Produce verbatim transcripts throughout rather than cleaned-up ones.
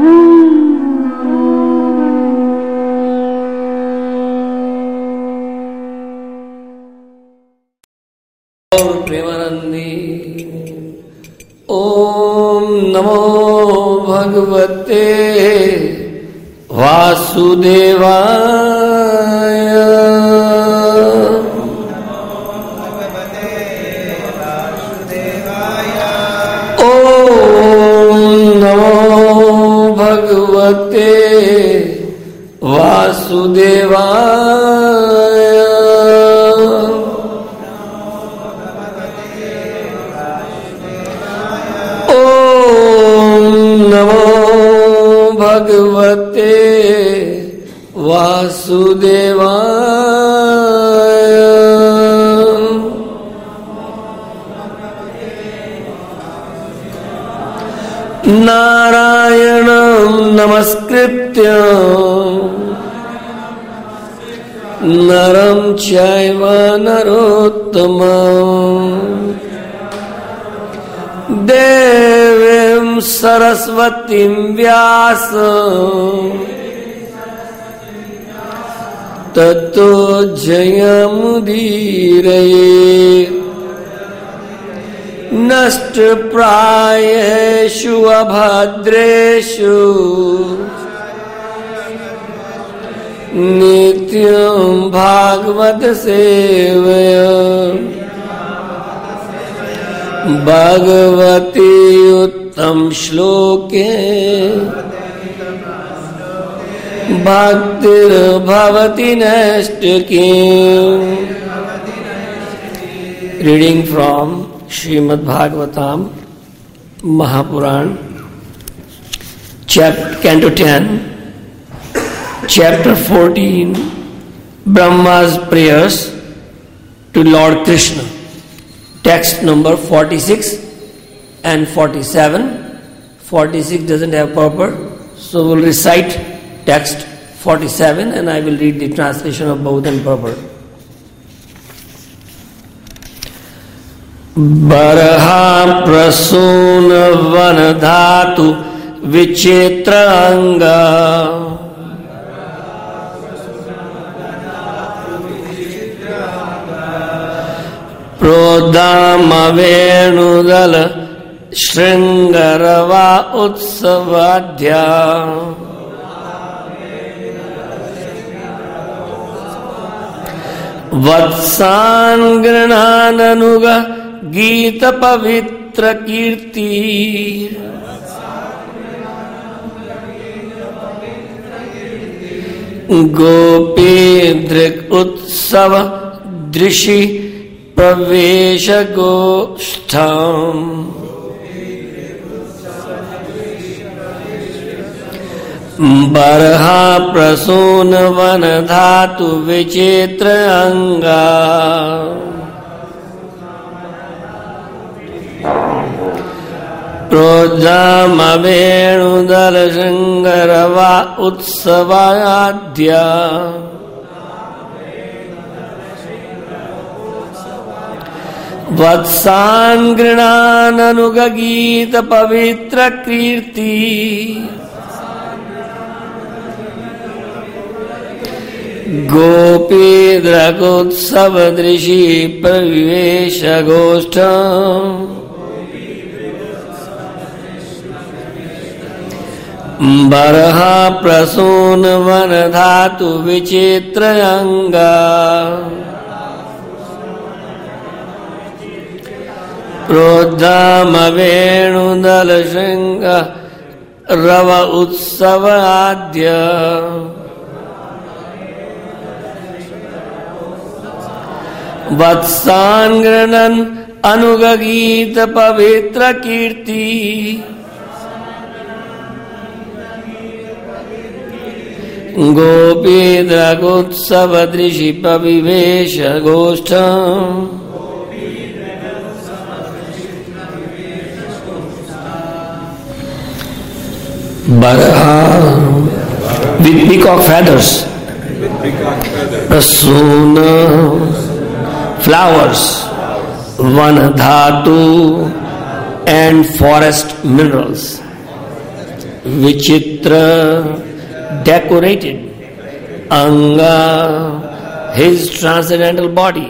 प्रेमानंदी। ओम नमो भगवते वासुदेवाय। ओम नमो भगवते वासुदेवाय। भगवते वासुदेवाय। नारायणं नमस्कृत्य नरं चैव नरोत्तमं देवीं सरस्वतीं व्यास ततो जयमुदीरये। नष्टप्रायेषु अभद्रेषु नित्यं भागवत सेवया। भगवती उत्तम श्लोके भक्तिर्भवति नैष्टिकी। Reading from Srimad Bhagavatam Mahapurana, chapter canto ten, chapter fourteen, Brahma's prayers to Lord Krishna. Text number forty-six and forty-seven. forty-six doesn't have purport, so we'll recite text forty-seven and I will read the translation of both and purport. Baraha prasun vanadhatu vichitranga प्रोदाम वेणुदल श्रृंगरवा उत्सवाध्या। वत्सान् गृह्णाननुग गीत पवित्र कीर्ति। गोपी दृक् उत्सव दृशि प्रवेश गोष्ठम्। बर्हा प्रसून वन धातु विचित्र अंगा। प्रोजाम वेणुदल श्रृंगरवा उत्सवाद्या। वत्सान् गृह्णाननुग गीत पवित्र कीर्ति। गोपी दृकोत्सव दृशि प्रविवेश गोष्ठ। बर्हा प्रसून वन धातु विचित्र अंगा। प्रोद्धाम वेणुदल श्रृंग रव उत्सव आद्य। वत्सान् गृह्णन् अनुग गीत पवित्र कीर्ति। गोपी दृकोत्सव दृशि प्रविवेश गोष्ठ। Baraha with peacock feathers, prasuna flowers, vanadhatu and forest minerals. Vichitra, decorated. Anga, his transcendental body.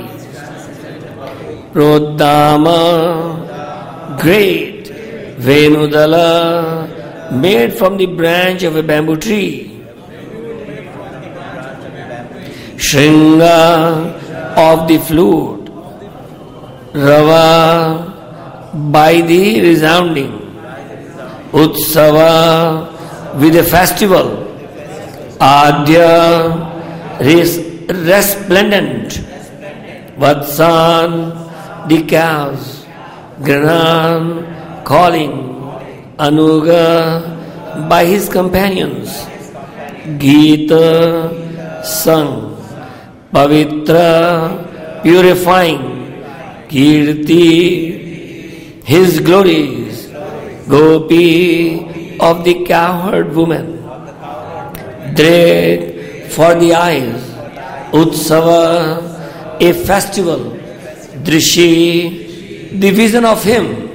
Prodama, great. Venudala, made from the branch of a bamboo tree. Shringa, of the flute. Rava, by the resounding. Utsava, with a festival. Adya, res- resplendent. Vatsan, the cows. Granan, calling. Anuga, by his companions. Gita, sung. Pavitra, purifying. Kirti, his glories. Gopi, of the cowherd woman. Dred, for the eyes. Utsava, a festival. Drishi, the vision of him.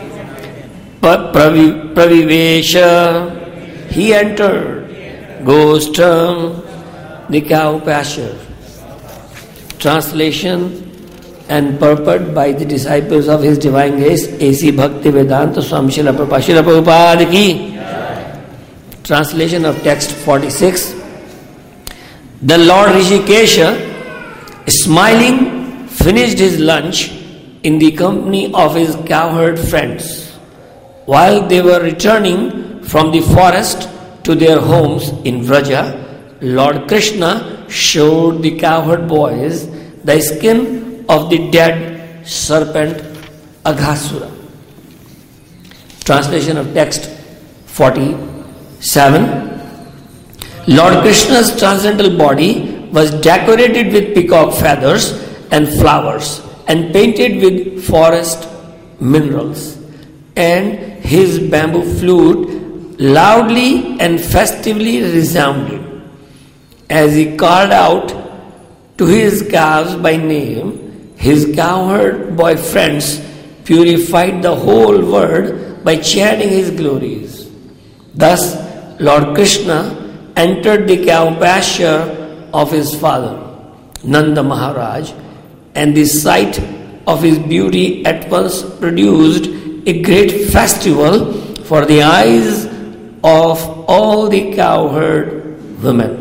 Pravi, Pravivesha, he entered. Ghostam, the cow pasture. Translation and purport by the disciples of His Divine Grace, A C Bhaktivedanta Swami Srila Prabhupada. Srila Prabhupada ki. Translation of text forty-six. The Lord Rishikesha, smiling, finished his lunch in the company of his cowherd friends. While they were returning from the forest to their homes in Vraja, Lord Krishna showed the cowherd boys the skin of the dead serpent Aghasura. Translation of text forty-seven. Lord Krishna's transcendental body was decorated with peacock feathers and flowers and painted with forest minerals, and his bamboo flute loudly and festively resounded. As he called out to his calves by name, his cowherd boy friends purified the whole world by chanting his glories. Thus, Lord Krishna entered the cow pasture of his father, Nanda Maharaj, and the sight of his beauty at once produced a great festival for the eyes of all the cowherd women.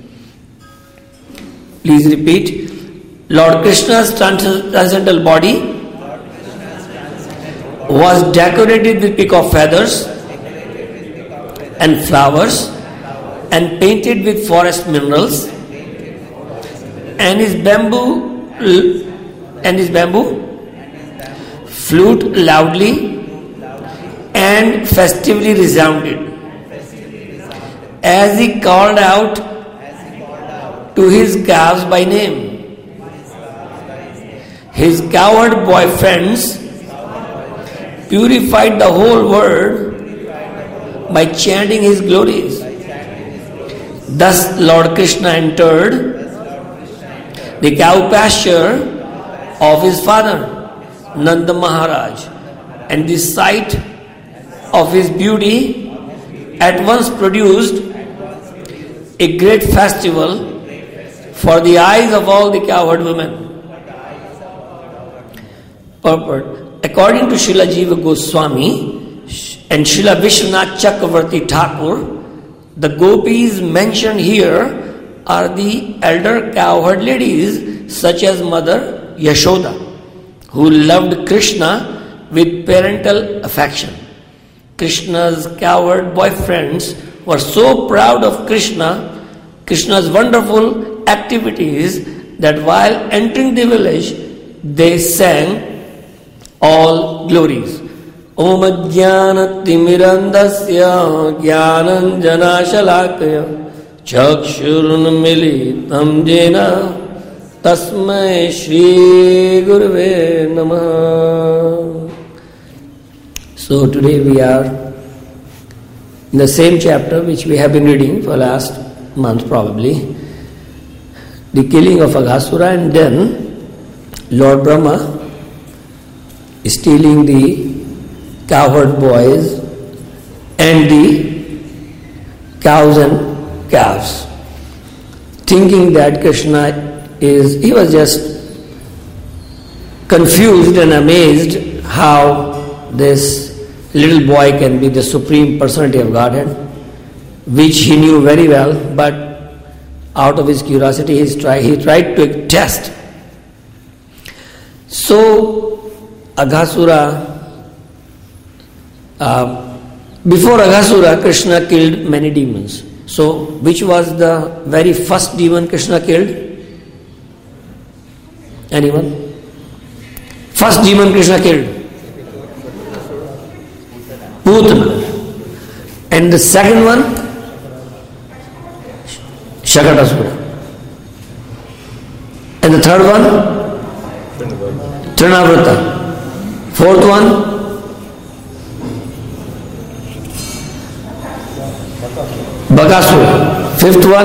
Please repeat. Lord Krishna's transcendental body was decorated with peacock feathers and flowers and painted with forest minerals, and his bamboo and his bamboo flute loudly and festively resounded. As he called out to his calves by name, his cowherd boy friends purified the whole world by chanting his glories. Thus Lord Krishna entered the cow pasture of his father, Nanda Maharaj, and the sight of his beauty at once produced a great festival for the eyes of all the cowherd women. Purport. According to Srila Jiva Goswami and Srila Vishwanath Chakravarti Thakur, the gopis mentioned here are the elder cowherd ladies such as Mother Yashoda, who loved Krishna with parental affection. Krishna's cowherd boyfriends were so proud of Krishna, Krishna's wonderful activities, that while entering the village, they sang all glories. Om Jnana Timirandasya Jnananjana Shalakaya Chakshurun Militam Jena Tasmai Shri Gurave Namah. So today we are in the same chapter which we have been reading for last month probably, the killing of Aghasura, and then Lord Brahma stealing the cowherd boys and the cows and calves, thinking that Krishna is, he was just confused and amazed how this little boy can be the Supreme Personality of Godhead, which he knew very well, but out of his curiosity he tried, he tried to test. So Aghasura, uh, before Aghasura, Krishna killed many demons. So which was the very first demon Krishna killed? Anyone? First demon Krishna killed? Putana. And the second one? Shakatasura. And the third one? Trinavrata. Fourth one? Bakasura. Fifth one?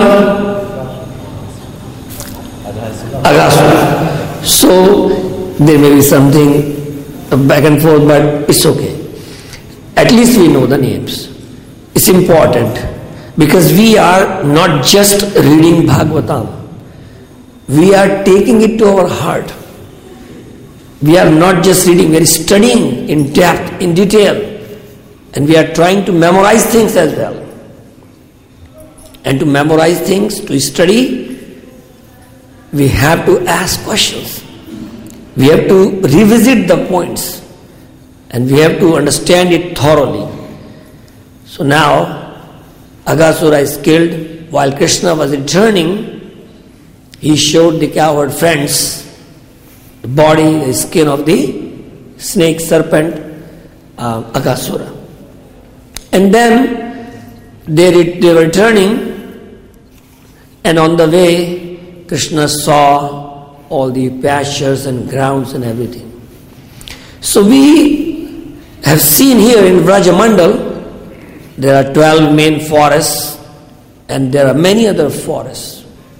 Aghasura. So there may be something back and forth, but it's okay. At least we know the names. It's important because we are not just reading Bhagavatam. We are taking it to our heart. We are not just reading, we are studying in depth, in detail, and we are trying to memorize things as well. And to memorize things, to study, we have to ask questions. We have to revisit the points and we have to understand it thoroughly. So now, Aghasura is killed. While Krishna was returning, he showed the cowherd friends the body, the skin of the snake serpent, uh, Aghasura. And then they, re- they were returning, and on the way, Krishna saw all the pastures and grounds and everything. So we have seen here in Vrajamandal, there are twelve main forests and there are many other forests.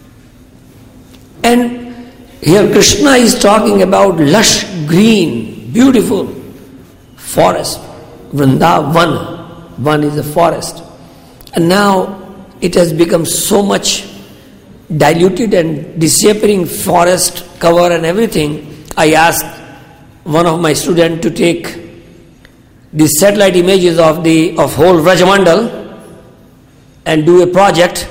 And here Krishna is talking about lush, green, beautiful forest. Vrindavan, one is a forest. And now it has become so much diluted and disappearing forest cover and everything. I asked one of my students to take the satellite images of the of whole Vrajamandal and do a project.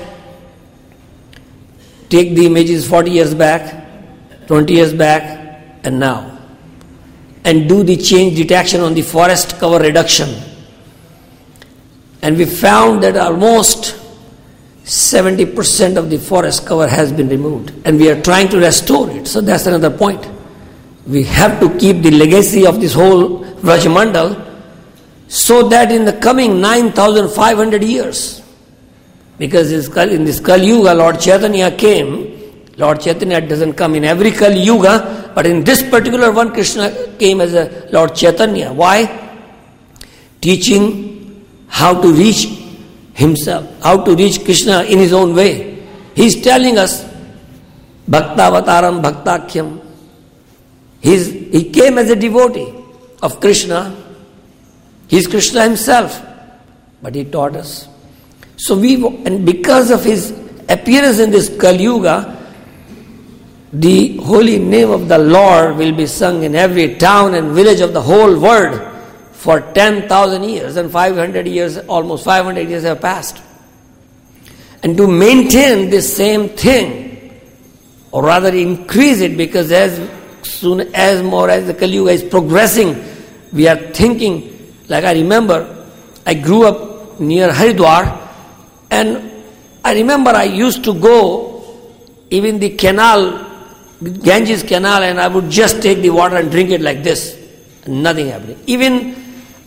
Take the images forty years back, twenty years back, and now, and do the change detection on the forest cover reduction. And we found that almost seventy percent of the forest cover has been removed, and we are trying to restore it. So that's another point. We have to keep the legacy of this whole Vrajamandal so that in the coming nine thousand five hundred years, because in this Kali Yuga, Lord Chaitanya came. Lord Chaitanya doesn't come in every Kali Yuga, but in this particular one, Krishna came as a Lord Chaitanya. Why? Teaching how to reach himself, how to reach Krishna in his own way. He is telling us, Bhaktavataram Bhaktakyam. He's, he came as a devotee of Krishna. He is Krishna himself, but he taught us. So we, and because of his appearance in this Kali Yuga, the holy name of the Lord will be sung in every town and village of the whole world for ten thousand years, and five hundred years, almost five hundred years have passed. And to maintain this same thing, or rather increase it, because as soon as more as the Kali Yuga is progressing, we are thinking, like I remember, I grew up near Haridwar, and I remember I used to go even the canal, Ganges canal, and I would just take the water and drink it like this. Nothing happening. Even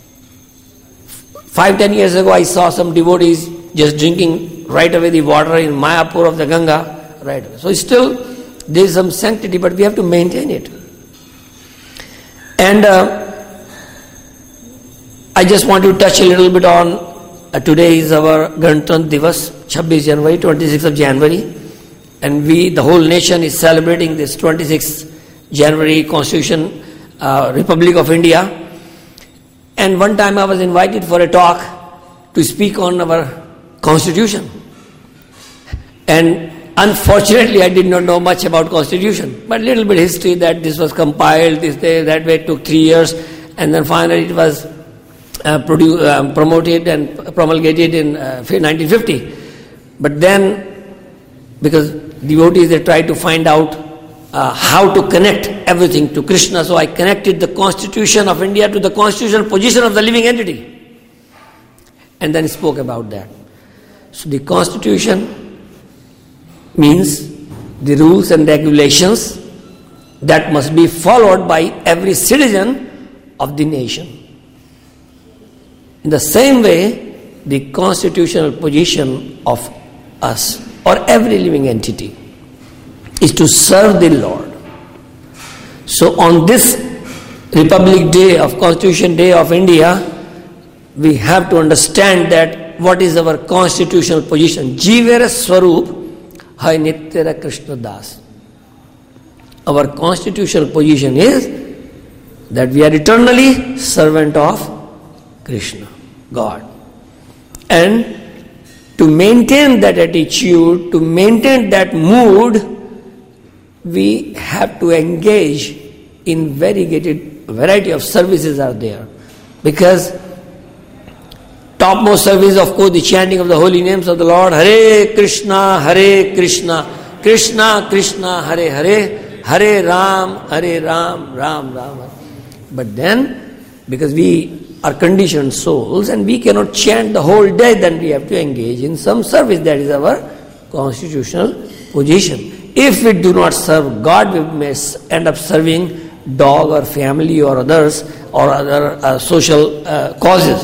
five, ten years ago, I saw some devotees just drinking right away the water in Mayapur of the Ganga, right away. So still, there is some sanctity, but we have to maintain it. And uh, I just want to touch a little bit on, uh, today is our Gantantra Divas, twenty-sixth January, twenty-sixth of January. And we, the whole nation is celebrating this twenty-sixth January Constitution, uh, Republic of India. And one time I was invited for a talk to speak on our constitution. And unfortunately, I did not know much about constitution, but little bit history that this was compiled, this day, that way, it took three years, and then finally it was uh, produ- uh, promoted and promulgated in uh, nineteen fifty. But then, because devotees, they tried to find out uh, how to connect everything to Krishna, so I connected the Constitution of India to the constitutional position of the living entity, and then spoke about that. So the Constitution means the rules and regulations that must be followed by every citizen of the nation. In the same way, the constitutional position of us or every living entity is to serve the Lord. So on this Republic Day of Constitution Day of India, we have to understand that what is our constitutional position. Jivera Swarup Hai Nityara Krishna Das. Our constitutional position is that we are eternally servant of Krishna, God. And to maintain that attitude, to maintain that mood, we have to engage in variegated variety of services are there. Because topmost service, of course, the chanting of the holy names of the Lord. Hare Krishna, Hare Krishna, Krishna Krishna, Hare Hare, Hare Ram, Hare Ram, Ram Ram. But then, because we are conditioned souls and we cannot chant the whole day, then we have to engage in some service. That is our constitutional position. If we do not serve God, we may end up serving dog or family or others or other uh, social uh, causes.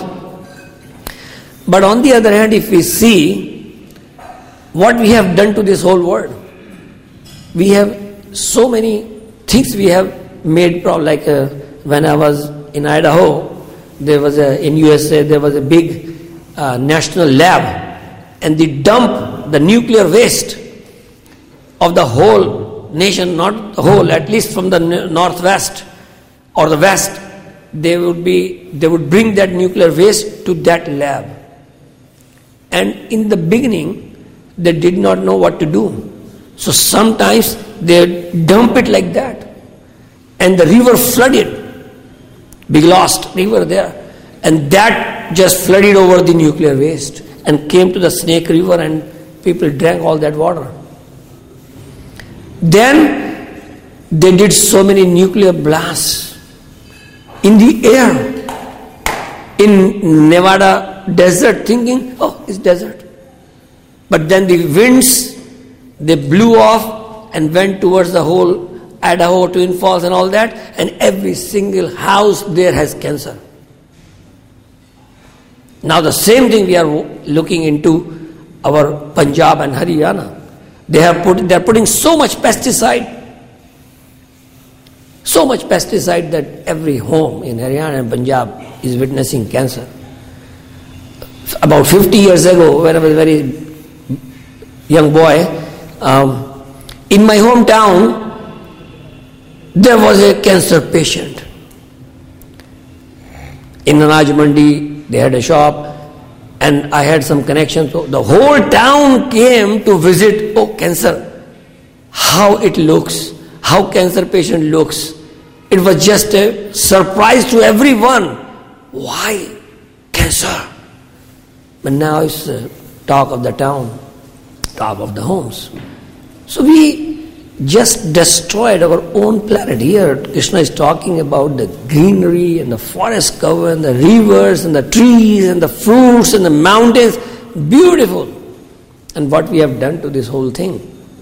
But on the other hand, if we see what we have done to this whole world, we have so many things we have made problem. Like uh, when I was in Idaho, there was a, in U S A, there was a big uh, national lab, and they dump the nuclear waste of the whole nation, not the whole, at least from the northwest or the west, they would be, they would bring that nuclear waste to that lab. And in the beginning, they did not know what to do. So sometimes they dump it like that. And the river flooded. Big lost river there. And that just flooded over the nuclear waste and came to the Snake River, and people drank all that water. Then they did so many nuclear blasts in the air, in Nevada desert, thinking, oh, it's desert. But then the winds, they blew off and went towards the whole Idaho, Twin Falls and all that, and every single house there has cancer. Now the same thing we are looking into our Punjab and Haryana. They have put, they are putting so much pesticide, so much pesticide that every home in Haryana and Punjab is witnessing cancer. About fifty years ago, when I was a very young boy, um, in my hometown, there was a cancer patient. In Anaj Mandi, they had a shop, and I had some connections. So the whole town came to visit, oh, cancer, how it looks, how cancer patient looks. It was just a surprise to everyone. Why cancer? But now it's the talk of the town, talk of the homes. So we just destroyed our own planet. Here Krishna is talking about the greenery and the forest cover and the rivers and the trees and the fruits and the mountains. Beautiful. And what we have done to this whole thing.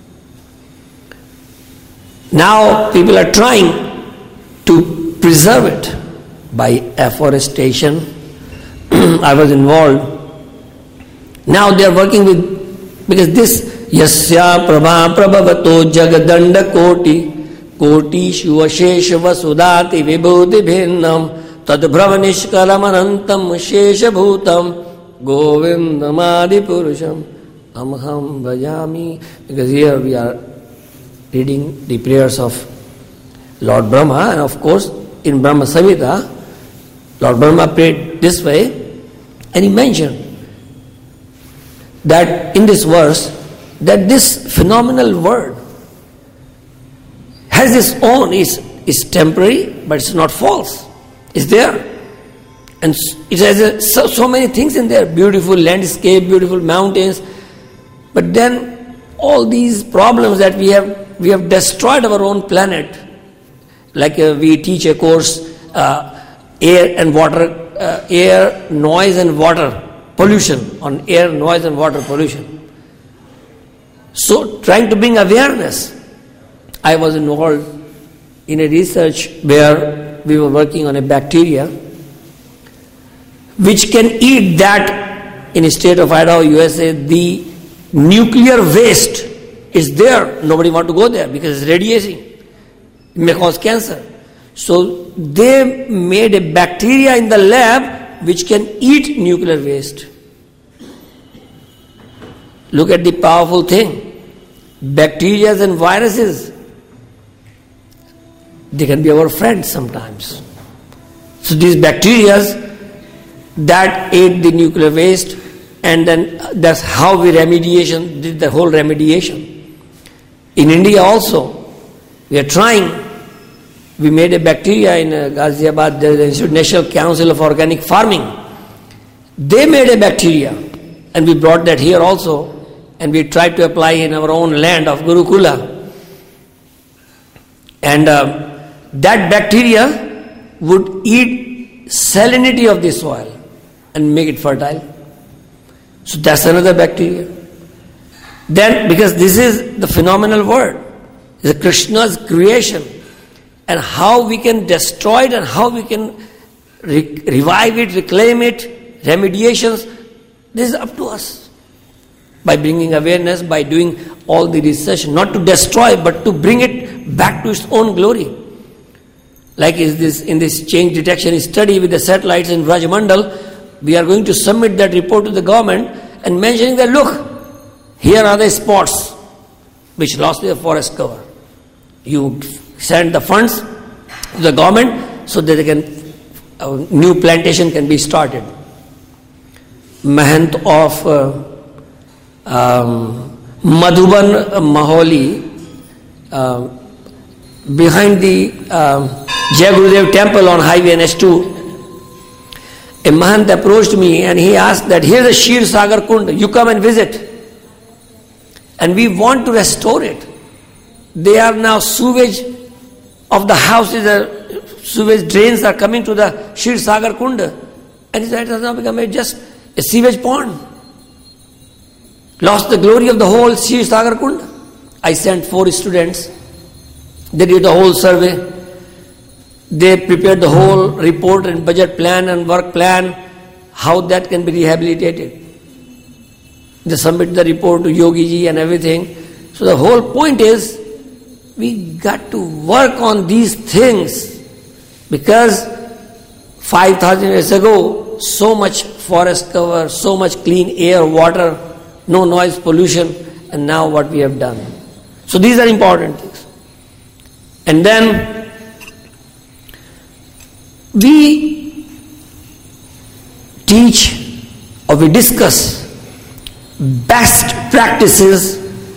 Now people are trying to preserve it by afforestation. I was involved. Now they are working with, because this Yasya Prabha Prabhavato Jagadanda Koti Koti Shuvashesha Vasudati Vibhuti Bhinnam Tadbhravanishkalam Anantam Shesha Bhutam Govindamadi Purusham Amham Bhajami. Because here we are reading the prayers of Lord Brahma, and of course in Brahma Samhita, Lord Brahma prayed this way, and he mentioned that in this verse, that this phenomenal word has its own, is is temporary, but it's not false. It's there. And it has a, so, so many things in there, beautiful landscape, beautiful mountains. But then all these problems that we have, we have destroyed our own planet. Like uh, we teach a course, uh, air and water, uh, air, noise and water pollution, on air, noise and water pollution. So trying to bring awareness. I was involved in a research where we were working on a bacteria which can eat that in a state of Idaho, U S A, the nuclear waste is there. Nobody want to go there because it's radiation. It may cause cancer. So they made a bacteria in the lab which can eat nuclear waste. Look at the powerful thing. Bacteria and viruses, they can be our friends sometimes. So these bacteria that ate the nuclear waste, and then that's how we remediation, did the whole remediation. In India also, we are trying. We made a bacteria in uh, Ghaziabad, the National Council of Organic Farming. They made a bacteria, and we brought that here also, and we tried to apply in our own land of Gurukula. And uh, that bacteria would eat salinity of the soil and make it fertile. So that's another bacteria. Then, because this is the phenomenal word, it's Krishna's creation, and how we can destroy it and how we can re- revive it, reclaim it, remediations, this is up to us. By bringing awareness, by doing all the research, not to destroy, but to bring it back to its own glory. Like is this in this change detection study with the satellites in Rajamandal, we are going to submit that report to the government and mentioning that, look, here are the spots which lost their forest cover. You send the funds to the government so that they can, a new plantation can be started. Mahant of uh, um, Madhuban uh, Maholi, uh, behind the uh, Jai Gurudev temple on highway N H two, a Mahant approached me and he asked that here's the Shir Sagar Kund, you come and visit. And we want to restore it. They are now sewage of the houses, uh, sewage drains are coming to the Shir Sagar Kund. And it has now become a, just a sewage pond. Lost the glory of the whole Shir Sagar Kund. I sent four students. They did the whole survey. They prepared the whole report and budget plan and work plan, how that can be rehabilitated. They submit the report to Yogi ji and everything. So the whole point is, we got to work on these things, because five thousand years ago, so much forest cover, so much clean air, water, no noise pollution, and now what we have done. So these are important things. And then we teach or we discuss best practices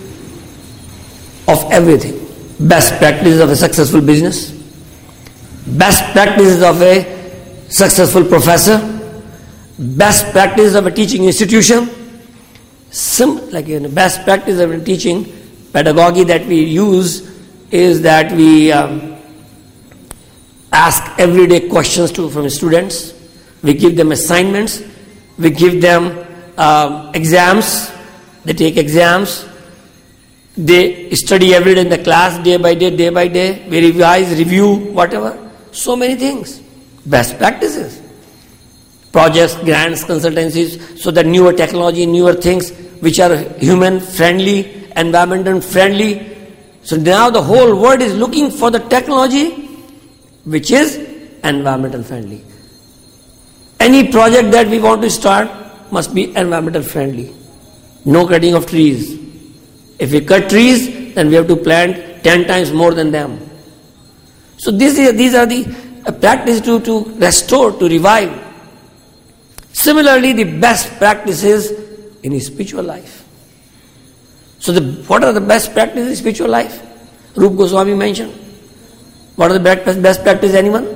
of everything. Best practices of a successful business, best practices of a successful professor, best practices of a teaching institution, Sim, like you know, best practice of a teaching pedagogy that we use is that we um, ask everyday questions to from students. We give them assignments. We give them um, exams. They take exams. They study every day in the class, day by day, day by day. We revise, review, whatever. So many things. Best practices. Projects, grants, consultancies, so that newer technology, newer things which are human friendly, environmental friendly. So now the whole world is looking for the technology which is environmental friendly. Any project that we want to start must be environmental friendly. No cutting of trees. If we cut trees, then we have to plant ten times more than them. So this is, these are the uh, practices to, to restore, to revive. Similarly, the best practices in his spiritual life. So the, what are the best practices in spiritual life? Rupa Goswami mentioned. What are the best, best practices, anyone?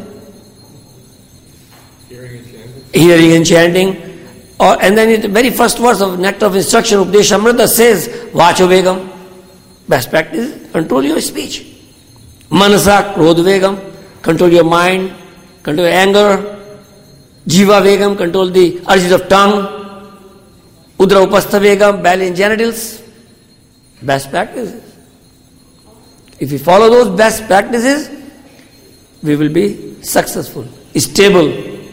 Hearing and chanting. Hearing and chanting. Or, and then in the very first verse of Nectar of Instruction, Upadeshamrita says, Vacho Vegam. Best practice, control your speech. Manasa Krodh Vegam, control your mind, control your anger. Jiva Vegam, control the urges of tongue. Udra Upastha Vegam, balance genitals. Best practices. If we follow those best practices, we will be successful, stable,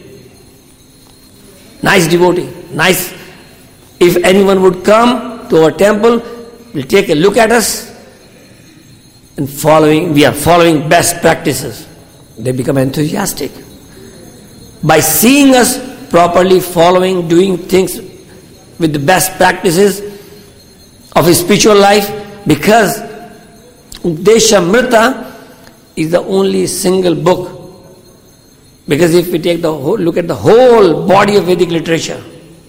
nice devotee, nice. If anyone would come to our temple, will take a look at us and following, we are following best practices. They become enthusiastic. By seeing us properly following, doing things with the best practices of his spiritual life, because Upadeshamrita is the only single book. Because if we take the whole, look at the whole body of Vedic literature,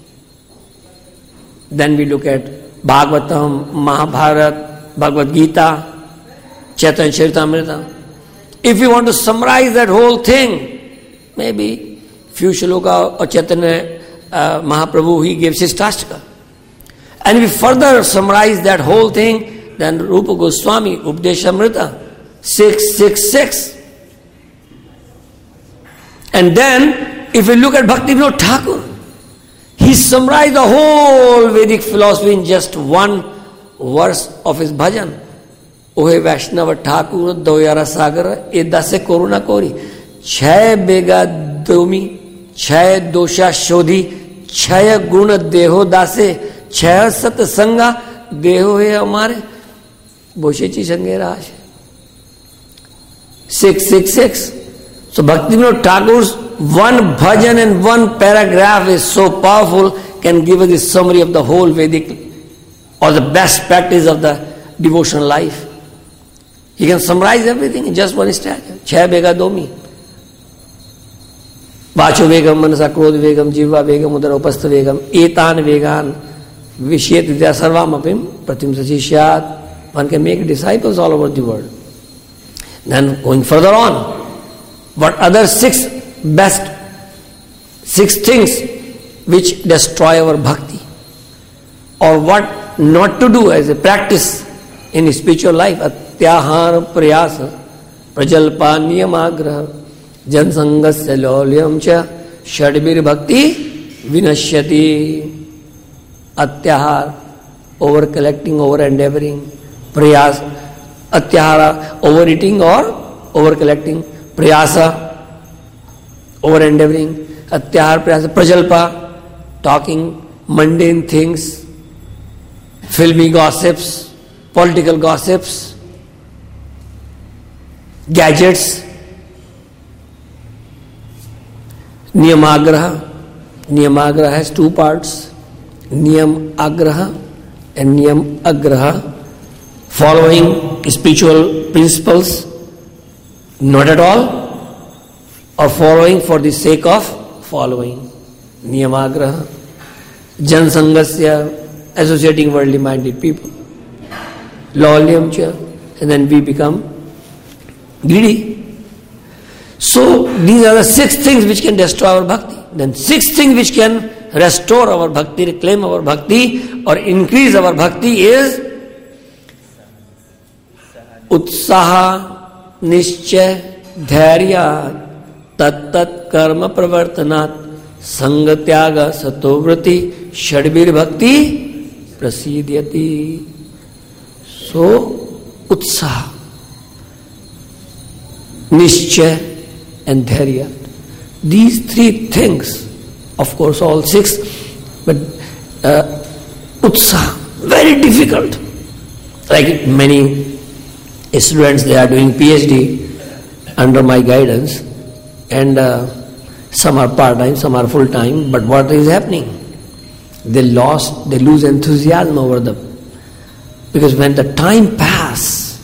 then we look at Bhagavatam, Mahabharata, Bhagavad Gita, Chaitanya Charitamrita. If we want to summarize that whole thing, maybe few shloka or Chaitanya uh, Mahaprabhu, he gives his Tashtaka. And we further summarize that whole thing, then Rupa Goswami, Upadeshamrita, six six six. And then, if we look at Bhaktivinoda Thakur, he summarized the whole Vedic philosophy in just one verse of his bhajan. Ohe Vaishnava Thakur Doyara Sagar Edase Koruna Kori Chhay Bega Domi Chhay Dosha Shodhi Chhay Guna Deho Dase Chhay Sat Sanga Deho He Amare Boshechi Sange Raj. six six six. So Bhaktivinoda Thakur's one bhajan and one paragraph is so powerful, can give us the summary of the whole Vedic or the best practice of the devotional life. He can summarize everything in just one stanza. Chhay Bega Domi. Vacho Vegam, Manasa Krodh Vegam, Jiva Vegam, Udara Upastha Vegam, Etan Vegan, Vishyet Vidya Sarvam Apim, Pratim Sachishyat. One can make disciples all over the world. Then going further on, what other six best, six things which destroy our bhakti, or what not to do as a practice in spiritual life? Atyahar prayasa, prajalpa niyamagraha, jansangasya lolyam cha, shadbir bhakti vinashyati. Atyahar, over collecting, over endeavoring. Prayas, atyahara, overeating or over collecting. Prayasa, over endeavoring. Atyahar, prayasa, prajalpa, talking mundane things, filmy gossips, political gossips, gadgets. Niyamagraha. Niyamagraha has two parts. Niyam agraha and niyam agraha. Following spiritual principles, not at all, or following for the sake of following. Niyamagraha. Jansangasya, associating worldly minded people. Lolyam cha, and then we become greedy. So these are the six things which can destroy our bhakti. Then six things which can restore our bhakti, reclaim our bhakti, or increase our bhakti is Utsaha, Nishchay, Dhairya, Tat Tat Karma Pravartanat, Sangatyaga, Satovrati, Shadbir Bhakti, Prasidyati. So, Utsaha, Nishchay, and Dhairya. These three things, of course all six, but uh, Utsaha, very difficult. Like many students, they are doing PhD under my guidance, and uh, some are part-time, some are full-time, but what is happening? They lost, they lose enthusiasm over them. Because when the time passes,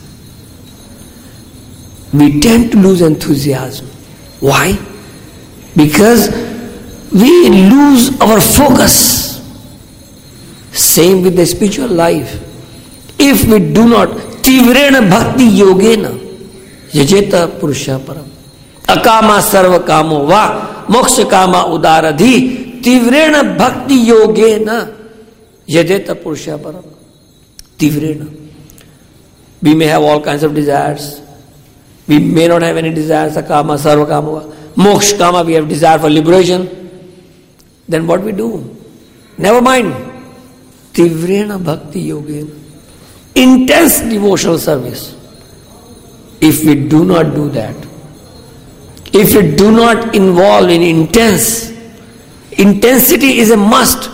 we tend to lose enthusiasm. Why? Because we lose our focus. Same with the spiritual life. If we do not, tivrena bhakti yogena, yajeta purusha param. Akama sarva kamo va, moksha kama udaradhi, tivrena bhakti yogena, yajeta purusha param. Tivrena. We may have all kinds of desires. We may not have any desires. Akama sarva kamo va. Moksha kama, we have desire for liberation. Then what we do? Never mind. Tivrena bhakti yogena. Intense devotional service. If we do not do that, if we do not involve in intense, intensity is a must.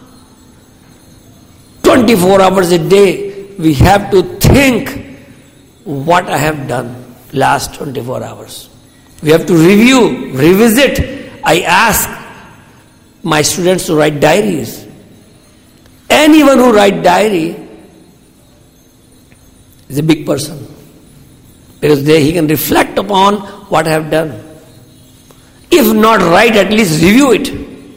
twenty-four hours a day, we have to think what I have done last twenty-four hours. We have to review, revisit. I ask my students to write diaries. Anyone who writes diary is a big person, because there he can reflect upon what I have done. If not write, at least review it.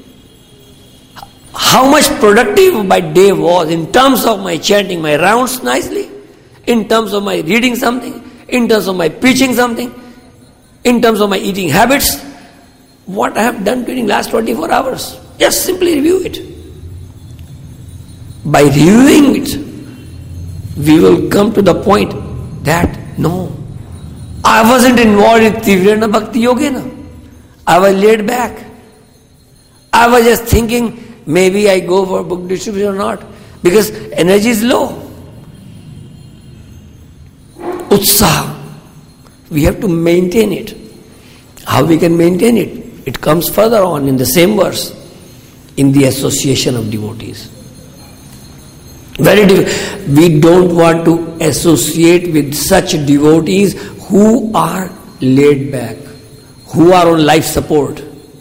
How much productive my day was in terms of my chanting my rounds nicely, in terms of my reading something, in terms of my preaching something, in terms of my eating habits, what I have done during last twenty-four hours. Just simply review it. By reviewing it, we will come to the point that no, I wasn't involved in Tivrena Bhakti Yogena. I was laid back. I was just thinking, maybe I go for book distribution or not, because energy is low. Utsaha. We have to maintain it. How we can maintain it? It comes further on in the same verse, in the association of devotees. Very difficult. We don't want to associate with such devotees who are laid back, who are on life support.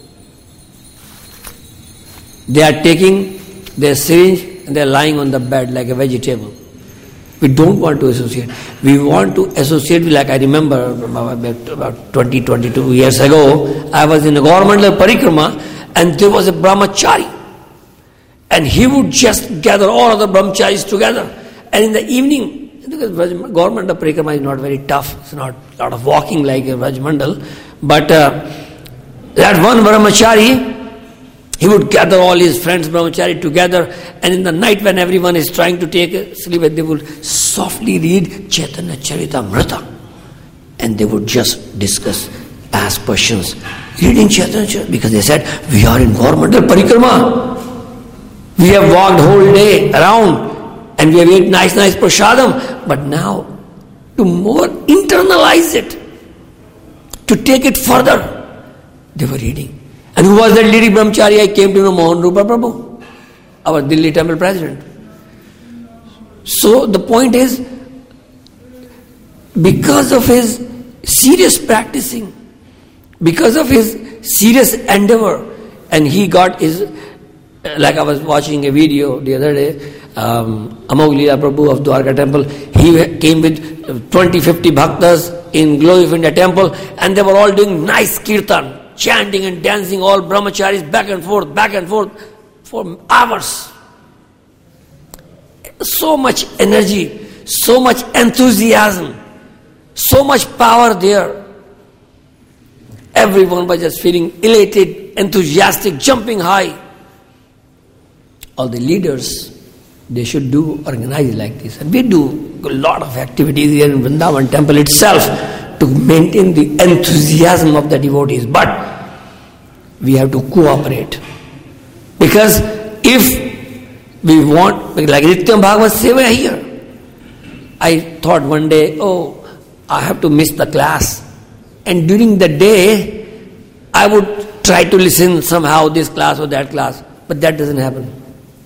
They are taking their syringe and they are lying on the bed like a vegetable. We don't want to associate. We want to associate with, like I remember about twenty, twenty-two years ago, I was in a governmental parikrama and there was a brahmachari. And he would just gather all other brahmacharis together. And in the evening, because governmental parikrama is not very tough, it's not a lot of walking like a Rajmandal, but uh, that one brahmachari, he would gather all his friends, brahmachari, together, and in the night when everyone is trying to take a sleep, they would softly read Chaitanya Charitamrita. And they would just discuss, ask questions, reading Chaitanya Charitamrita, because they said, we are in governmental parikrama. We have walked whole day around, and we have eaten nice, nice prasadam, but now, to more internalize it, to take it further, they were reading. And who was that leading brahmachari? I came to know Mohan Rupa Prabhu, our Delhi temple president. So the point is, because of his serious practicing, because of his serious endeavor, and he got his, like I was watching a video the other day, um, Amog Leela Prabhu of Dwarka temple, he came with twenty, fifty bhaktas in Glory of India temple, and they were all doing nice kirtan, chanting and dancing, all brahmacharis back and forth, back and forth for hours. So much energy, so much enthusiasm, so much power there. Everyone was just feeling elated, enthusiastic, jumping high. All the leaders, they should do organize like this. And we do a lot of activities here in Vrindavan temple itself to maintain the enthusiasm of the devotees. But we have to cooperate. Because if we want, like Nityam Bhagavad Seva here, I thought one day, oh, I have to miss the class. And during the day, I would try to listen somehow this class or that class. But that doesn't happen.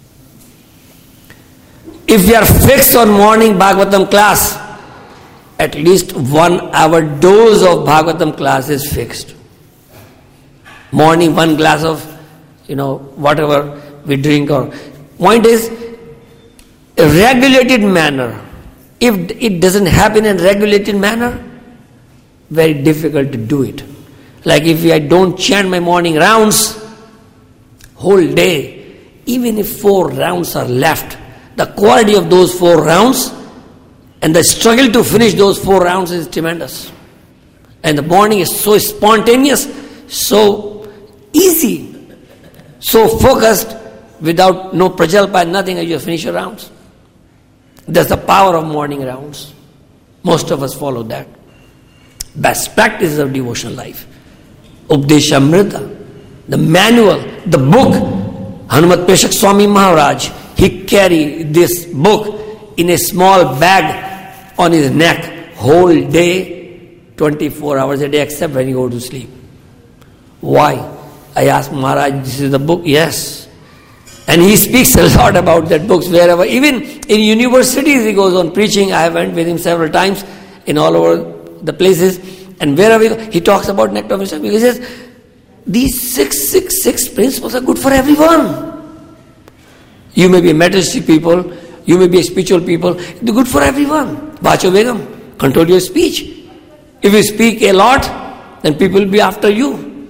If we are fixed on morning Bhagavatam class, at least one hour dose of Bhagavatam class is fixed. Morning, one glass of, you know, whatever we drink. Or point is, a regulated manner. If it doesn't happen in a regulated manner, very difficult to do it. Like if I don't chant my morning rounds, whole day, even if four rounds are left, the quality of those four rounds and the struggle to finish those four rounds is tremendous. And the morning is so spontaneous, so easy, so focused, without no prajalpa, nothing, you finish your rounds. That's the power of morning rounds. Most of us follow that. Best practices of devotional life. Updeshamrita, the manual, the book. Hanumat Peshak Swami Maharaj, he carried this book in a small bag on his neck whole day, twenty-four hours a day, except when he go to sleep. Why? I asked Maharaj, this is the book? Yes. And he speaks a lot about that books wherever. Even in universities he goes on preaching. I went with him several times in all over the places. And wherever he, go, he talks about nectar of wisdom. He says, these six, six, six principles are good for everyone. You may be a materialistic people. You may be a spiritual people. They're good for everyone. Vacho Begum, control your speech. If you speak a lot, then people will be after you.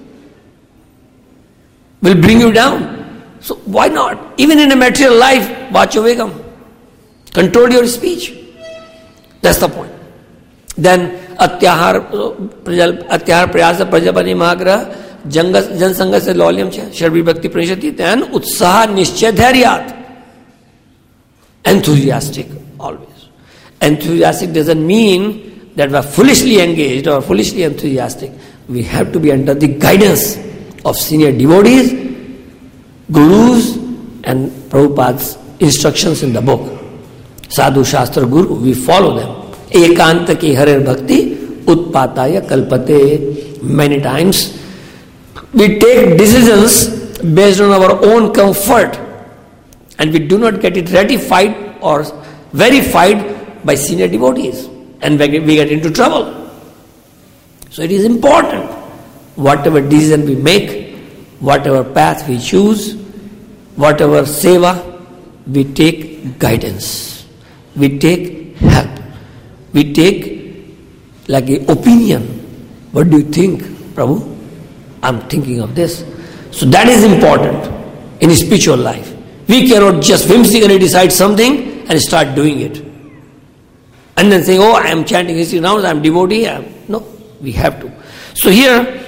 Will bring you down. So why not? Even in a material life, Vacho Begum, control your speech. That's the point. Then Atyahar Atyahar Prayasa Prajapani Mahagraha Jansanga se Lolyam Sharvi Bhakti Pranishati. Then Utsaha Nishchay Dhairyat. Enthusiastic always. Enthusiastic doesn't mean that we are foolishly engaged or foolishly enthusiastic. We have to be under the guidance of senior devotees, gurus, and Prabhupada's instructions in the book. Sadhu Shastra Guru, we follow them. Ekanta ki harer bhakti utpataya kalpate. Many times we take decisions based on our own comfort and we do not get it ratified or verified by senior devotees, and we get into trouble. So it is important, whatever decision we make, whatever path we choose, whatever seva, we take guidance, we take help, we take like an opinion. What do you think, Prabhu? I'm thinking of this. So that is important in spiritual life. We cannot just whimsically decide something and start doing it. And then say, oh, I am chanting history now, I am devotee. I am. No, we have to. So here,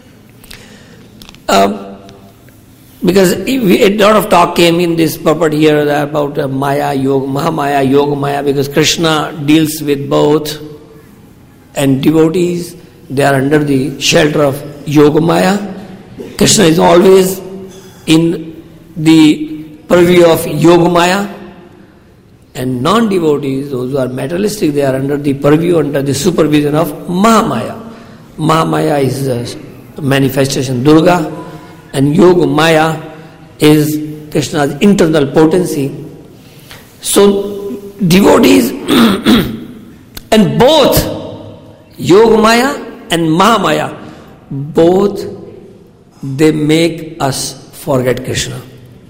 uh, because a lot of talk came in this purport here about uh, Maya, Yoga, Mahamaya, Yoga Maya, because Krishna deals with both, and devotees, they are under the shelter of Yoga Maya. Krishna is always in the purview of Yoga Maya, and non-devotees, those who are materialistic, they are under the purview, under the supervision of Mahamaya. Mahamaya is a manifestation Durga, and Yoga Maya is Krishna's internal potency. So devotees and both Yoga Maya and Mahamaya, both they make us forget Krishna.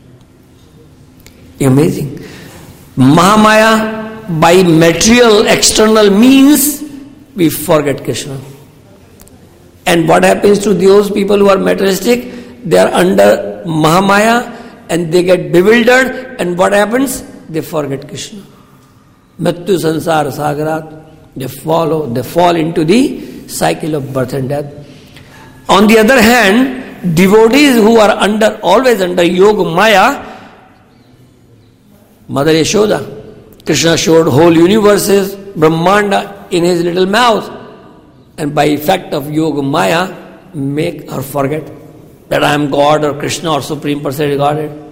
Amazing. Mahamaya, by material external means, we forget Krishna. And what happens to those people who are materialistic? They are under Mahamaya and they get bewildered, and what happens? They forget Krishna. Mrityu sansara sagarat. They follow, they fall into the cycle of birth and death. On the other hand, devotees who are under, always under Yoga Maya, Mother Yashoda, Krishna showed whole universes, Brahmanda in his little mouth, and by effect of Yoga Maya, make her forget that I am God or Krishna or Supreme Personality Godhead.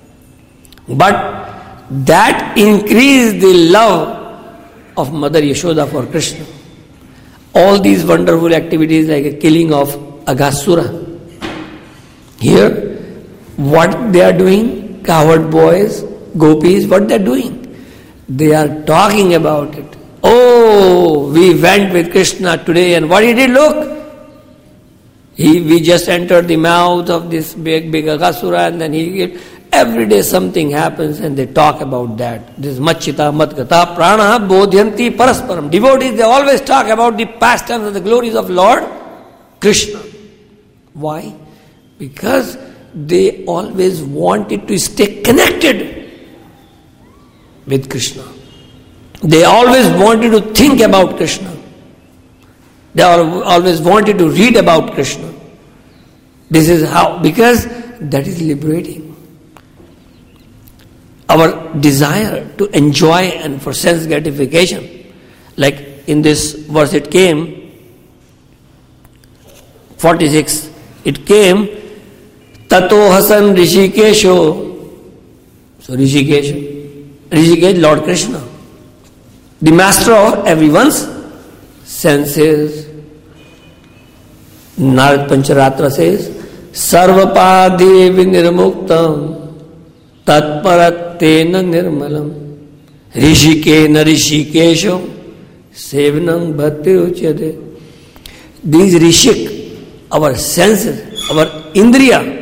But that increased the love of Mother Yashoda for Krishna. All these wonderful activities like a killing of Aghasura. Here, what they are doing, coward boys, gopis, what they are doing? They are talking about it. Oh, we went with Krishna today, and what he did, look. He, we just entered the mouth of this big, big Aghasura, and then he, every day something happens and they talk about that. This Machita, Matgata, Prana, Bodhyanti, Parasparam. Devotees, they always talk about the pastimes and the glories of Lord Krishna. Why? Because they always wanted to stay connected with Krishna. They always wanted to think about Krishna. They always wanted to read about Krishna. This is how, because that is liberating. Our desire to enjoy and for sense gratification, like in this verse it came, forty-six, it came, Tato Hasan Rishikesho. So Rishikesh, Rishikesh, Lord Krishna, the master of everyone's senses. Narad Pancharatra says, Sarvapadi vinirmuktam tatparatena nirmalam Rishikena Rishikesho sevanam bhakti uchyate. These Rishik, our senses, our Indriya,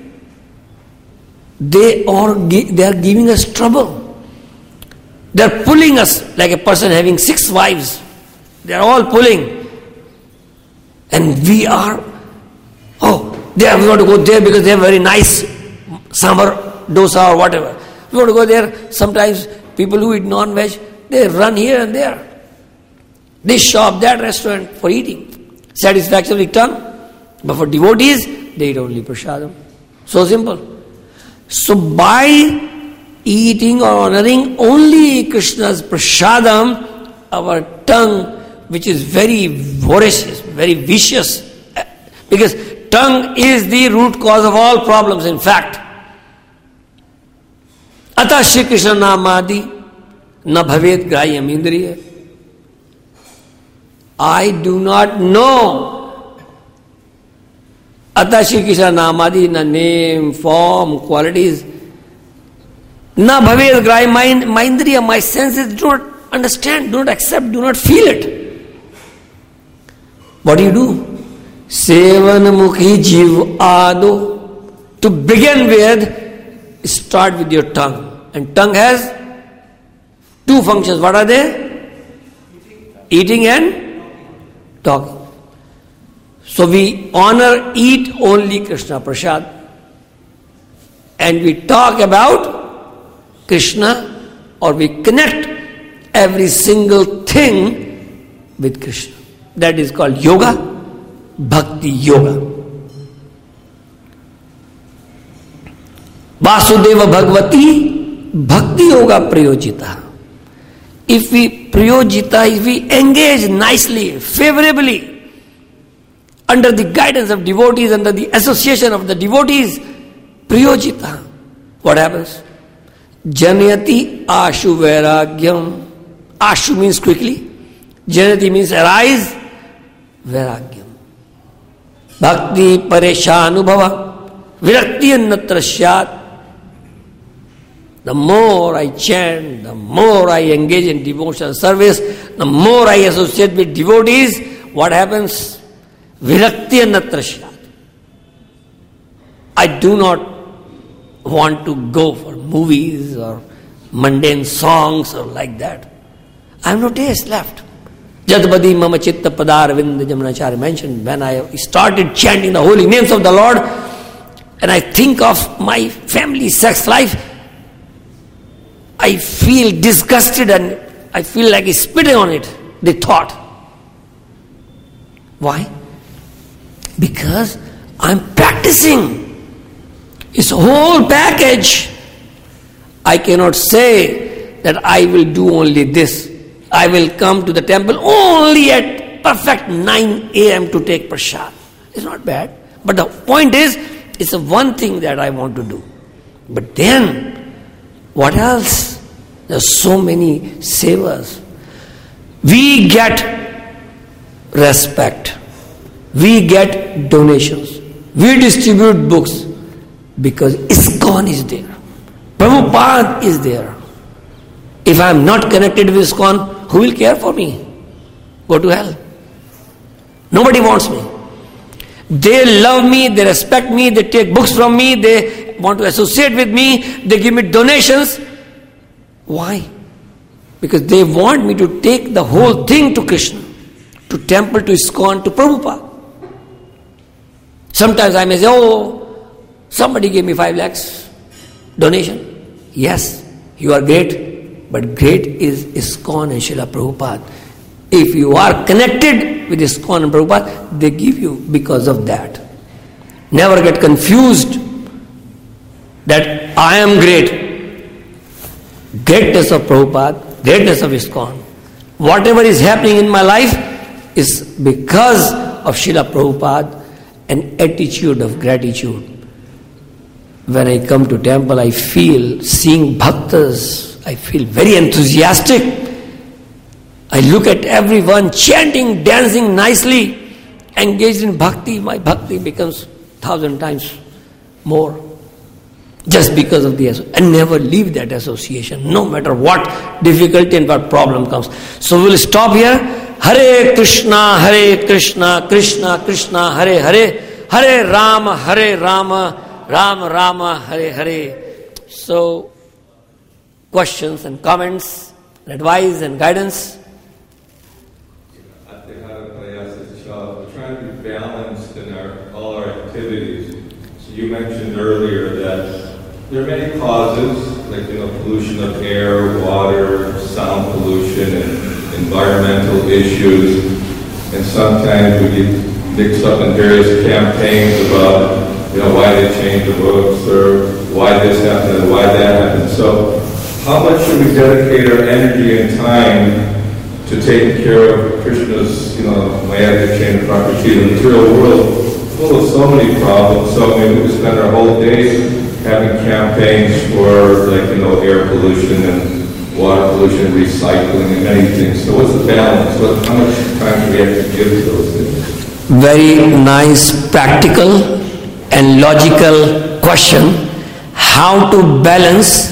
they are, they are giving us trouble. They are pulling us like a person having six wives. They are all pulling. And we are, oh, they have got to go there because they have very nice sambar, dosa or whatever. We want to go there. Sometimes people who eat non-veg, they run here and there. They shop that restaurant for eating. Satisfaction with tongue. But for devotees, they eat only prasadam. So simple. So by eating or honoring only Krishna's prasadam, our tongue, which is very voracious, very vicious, because tongue is the root cause of all problems, in fact. Ata Shri Krishna namadi na bhavet grayam indriya. I do not know. Ata Shri Krishna namadi, na name, form, qualities. Na bhavet grayam, my, my indriya, my senses do not understand, do not accept, do not feel it. What do you do? Sevan mukhi jiv ado. To begin with, start with your tongue. And tongue has two functions. What are they? Eating and talking. So we honor, eat only Krishna Prasad. And we talk about Krishna, or we connect every single thing with Krishna. That is called yoga, bhakti yoga. Vasudeva Bhagavati Bhakti Yoga Prayojita. If we prayojita, if we engage nicely, favorably, under the guidance of devotees, under the association of the devotees, prayojita, what happens? Janayati ashu vairagyam. Ashu means quickly. Janayati means arise. Vairagyam. Bhakti pareshanubhava. Virakti annatrasyat. The more I chant, the more I engage in devotional service, the more I associate with devotees, what happens? Virakti annatrasyat. I do not want to go for movies or mundane songs or like that. I have no taste left. Jadbadi mama chitta padarvind, Jamunacharya mentioned, when I started chanting the holy names of the Lord, and I think of my family sex life, I feel disgusted and I feel like spitting on it, the thought. Why? Because I'm practicing. It's a whole package. I cannot say that I will do only this. I will come to the temple only at perfect nine a.m. to take prasad. It's not bad. But the point is, it's the one thing that I want to do. But then, what else? There are so many sevas. We get respect. We get donations. We distribute books because ISKCON is there. Prabhupada is there. If I am not connected with ISKCON, who will care for me? Go to hell. Nobody wants me. They love me, they respect me, they take books from me, they want to associate with me, they give me donations. Why? Because they want me to take the whole thing to Krishna, to temple, to ISKCON, to Prabhupada. Sometimes I may say, oh, somebody gave me five lakhs donation. Yes, you are great. But great is ISKCON and Srila Prabhupada. If you are connected with ISKCON and Prabhupada, they give you because of that. Never get confused that I am great. Greatness of Prabhupada, greatness of ISKCON. Whatever is happening in my life is because of Srila Prabhupada, an attitude of gratitude. When I come to temple, I feel, seeing bhaktas, I feel very enthusiastic. I look at everyone chanting, dancing nicely, engaged in bhakti. My bhakti becomes thousand times more. Just because of the association. And never leave that association, no matter what difficulty and what problem comes. So we'll stop here. Hare Krishna, Hare Krishna, Krishna Krishna, Hare Hare, Hare Rama, Hare Rama, Rama Rama, Hare Hare. So, questions and comments, and advice and guidance. I think I ask this, we're trying to be balanced in our, all our activities. So you mentioned earlier that there are many causes, like you know, pollution of air, water, sound pollution, and environmental issues, and sometimes we get mixed up in various campaigns about, you know, why they changed the books, or why this happened, and why that happened. So, how much should we dedicate our energy and time to taking care of Krishna's, you know, Mayadya chain of property? The material world full of so many problems, so maybe we spend our whole days having campaigns for, like, you know, air pollution and water pollution, recycling, and many things. So what's the balance? What, how much time do we have to give to those things? Very nice, practical and logical question. How to balance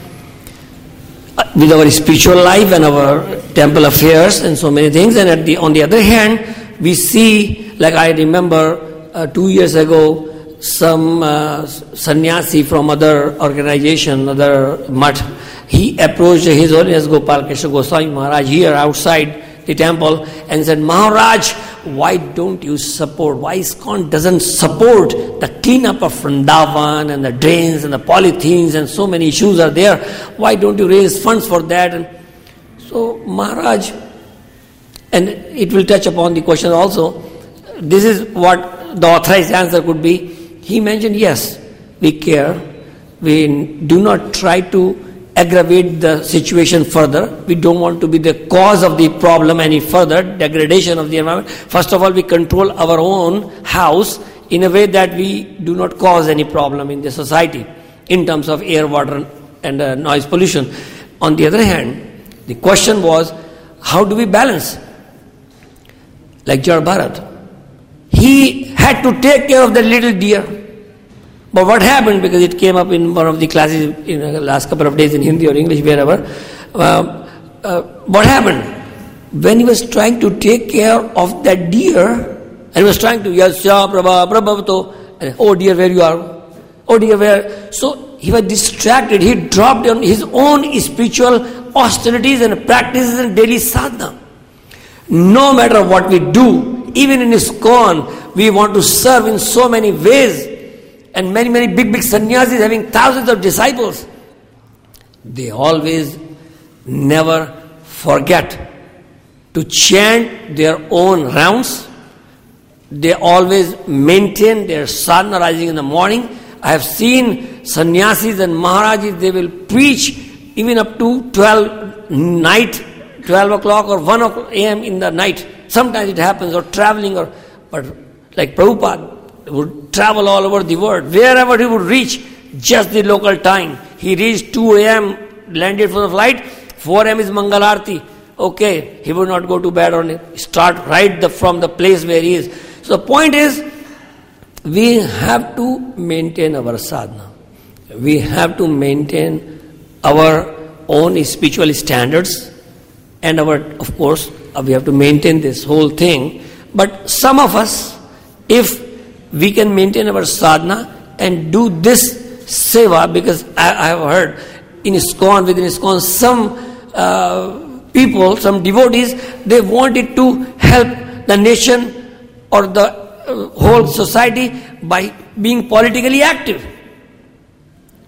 with our spiritual life and our temple affairs and so many things. And at the on the other hand, we see, like I remember uh, two years ago, some uh, sannyasi from other organization, other mutt, he approached His Holiness Gopal Krishna Goswami Maharaj here outside the temple and said, Maharaj, why don't you support, why ISKCON doesn't support the cleanup of Vrindavan and the drains and the polythenes and so many issues are there, why don't you raise funds for that? And so Maharaj, and it will touch upon the question also, this is what the authorized answer could be. He mentioned, yes, we care, we do not try to aggravate the situation further. We don't want to be the cause of the problem any further, degradation of the environment. First of all, we control our own house in a way that we do not cause any problem in the society in terms of air, water and uh, noise pollution. On the other hand, the question was, how do we balance? Like Jar Bharat. He had to take care of the little deer. But what happened, because it came up in one of the classes in the last couple of days in Hindi or English, wherever, uh, uh, what happened? When he was trying to take care of that deer, and he was trying to, Yasya Prabha, Prabhavato, oh dear, where you are? Oh dear, where? So he was distracted. He dropped on his own spiritual austerities and practices and daily sadhana. No matter what we do, even in ISKCON, we want to serve in so many ways. And many, many big, big sannyasis having thousands of disciples. They always never forget to chant their own rounds. They always maintain their sadhana rising in the morning. I have seen sannyasis and maharajis, they will preach even up to twelve night, twelve o'clock or one a.m. in the night. Sometimes it happens, or traveling, or but like Prabhupada would travel all over the world. Wherever he would reach, just the local time. He reached two a.m., landed for the flight, four a.m. is Mangal Arati. Okay, he would not go to bed or start right the, from the place where he is. So the point is, we have to maintain our sadhana. We have to maintain our own spiritual standards, and our, of course, we have to maintain this whole thing. But some of us, if we can maintain our sadhana and do this seva, because I, I have heard in ISKCON, within ISKCON, some uh, people, some devotees, they wanted to help the nation or the uh, whole society by being politically active.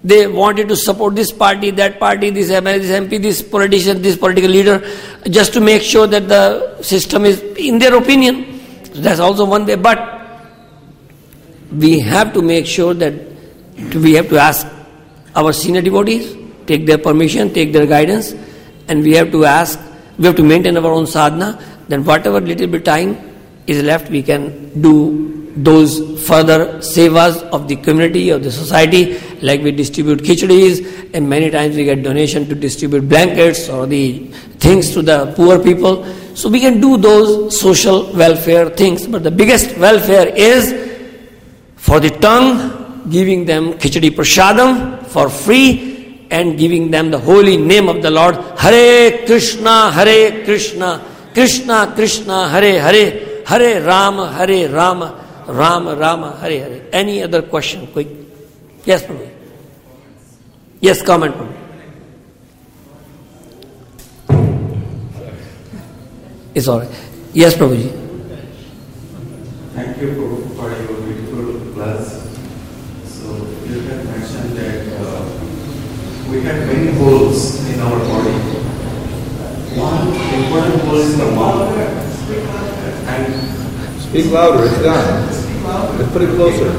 They wanted to support this party, that party, this M L A, this M P, this politician, this political leader, just to make sure that the system is in their opinion. That's also one way. But we have to make sure that we have to ask our senior devotees, take their permission, take their guidance, and we have to ask, we have to maintain our own sadhana. Then whatever little bit time is left, we can do those further sevas of the community, of the society, like we distribute khichdis, and many times we get donation to distribute blankets or the things to the poor people. So we can do those social welfare things. But the biggest welfare is for the tongue, giving them khichdi prasadam for free and giving them the holy name of the Lord. Hare Krishna, Hare Krishna, Krishna Krishna, Hare Hare, Hare Rama, Hare Rama, Rama Rama, Hare Hare. Any other question? Quick. Yes, Prabhu. Yes, comment, Prabhu. It's all right. Yes, Prabhuji. Thank you Prabhu, for your beautiful class. So you have mentioned that uh, we have many holes in our body. One important hole is the mouth. And Speak louder, it's done. Let's put it closer.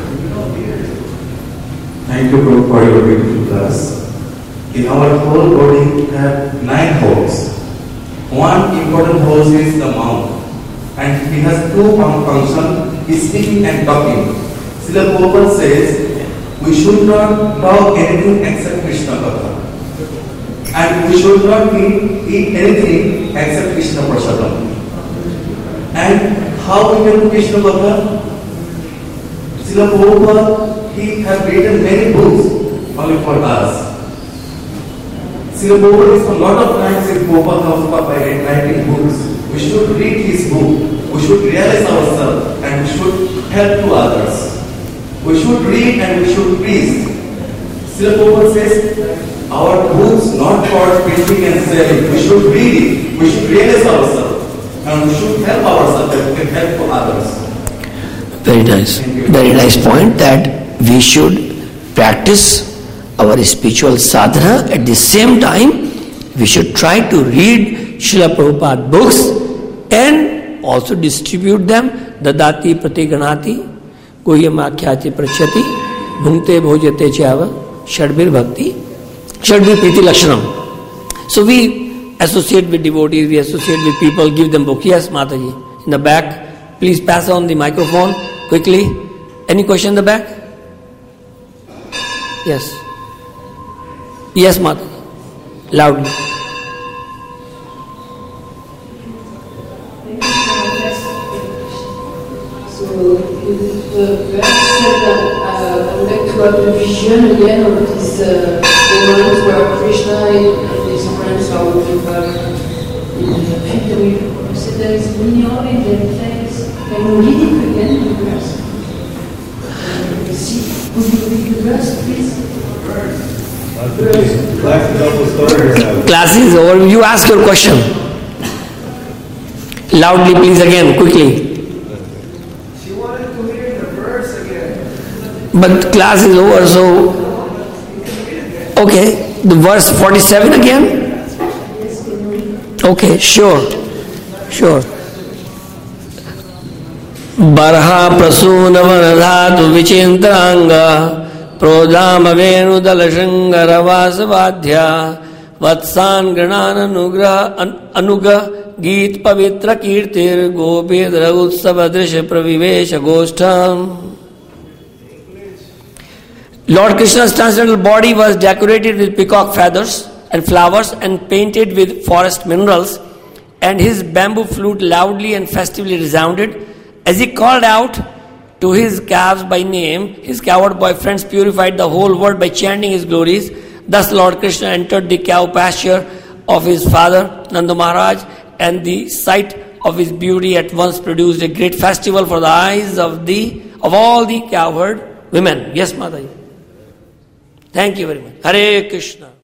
thank you Prabhu, for your beautiful class. In our whole body we have nine holes. One important hole is the mouth. And it has two functions, speaking and talking. Srila Prabhupada says, we should not talk anything except Krishna Katha. And we should not eat, eat anything except Krishna Prasadam. And how we can do Krishna Katha? Srila Prabhupada, he has written many books only for us. Srila Prabhupada is a lot of times in Prabhupada comes by writing books. We should read his book, we should realize ourselves, and we should help to others. We should read and we should preach. Srila Prabhupada says, our books not for printing and selling. We should read it, we should realize ourselves, and we should help ourselves and we can help to others. Very nice. Very nice point that we should practice our spiritual sadhana. At the same time, we should try to read Srila Prabhupada books and also distribute them. Dadati pratiganati goyamakyati prachyati bhungte bhojate chava shadbir bhakti shadbir priti lakshanam. So we associate with devotees, we associate with people, give them book. Yes, Mataji, in the back, please pass on the microphone quickly. Any question in the back? Yes. Yes, Mataji, loudly. So the verse said that uh, I would like to have the vision again of this uh, moment where Krishna and his friends are walking back in the victory. You said there is many knowledge and thanks. Can you read it again, the verse? Uh, see, could you read the verse, please? Class is over. You ask your question. Loudly, please, again, quickly. She wanted to hear the verse again. But class is over, so okay. The verse forty-seven again. Okay, sure, sure. Barha prasuna vanadhatu vichintranga prodama venu dalashangara vasavadhya vatsan granana anugra anuga geet pavitra kirtir gopedra utsava drisha pravivesha goshtam. Lord Krishna's transcendental body was decorated with peacock feathers and flowers and painted with forest minerals, and his bamboo flute loudly and festively resounded. As he called out to his calves by name, his cowherd boyfriends purified the whole world by chanting his glories. Thus Lord Krishna entered the cow pasture of his father Nanda Maharaj, and the sight of his beauty at once produced a great festival for the eyes of the of all the cowherd women. Yes, Mataji. Thank you very much. Hare Krishna.